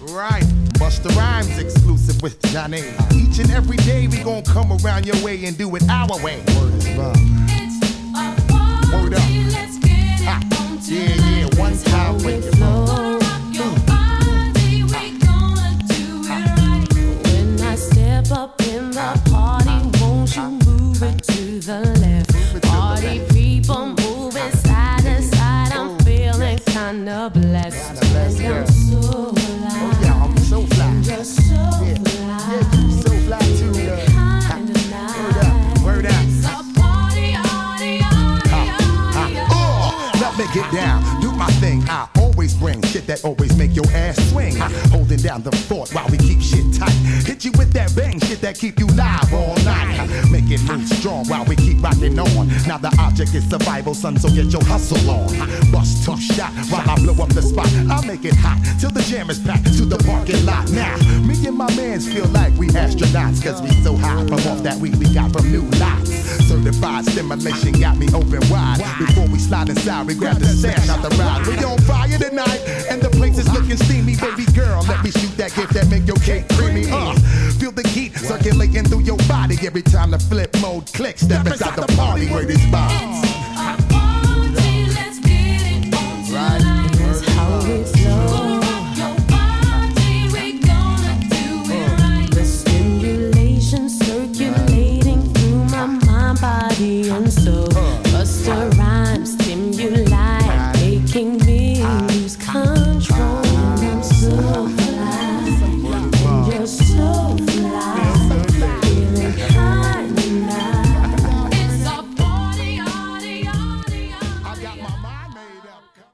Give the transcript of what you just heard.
Right, Busta Rhymes exclusive with Johnny. Each and every day we gon' come around your way and do it our way. Word is love. Word up. Ha. Yeah, one time with your flow. When I step up in the party, won't you move it to the left? Party people moving side to side, I'm feeling kinda blessed. I'm so fly. Oh yeah, I'm so fly. You're so fly. Yeah, you so fly too, girl. Kinda nice. Word up. So party, Let me get down, do my thing. I always bring shit that always make your ass swing. Holding down the fort while we keep shit tight. Hit you with that bang shit that keep you live all night. Make it move strong while we keep rocking on. Now the object is survival, son, so get your hustle on. Bust two shot while I blow up the spot. I'll make it hot till the jam is packed to the parking lot. Now, me and my mans feel like we astronauts, cause we so high from off that weed we got from new lots. Certified stimulation got me open wide. Before we slide inside, we grab the stash out the ride. We on fire tonight, and the place is looking steamy. Baby girl, let me shoot that gift that make your cake creamy. Feel the heat circulating through your body every time the flip mode clicks. Step inside the party where this vibes.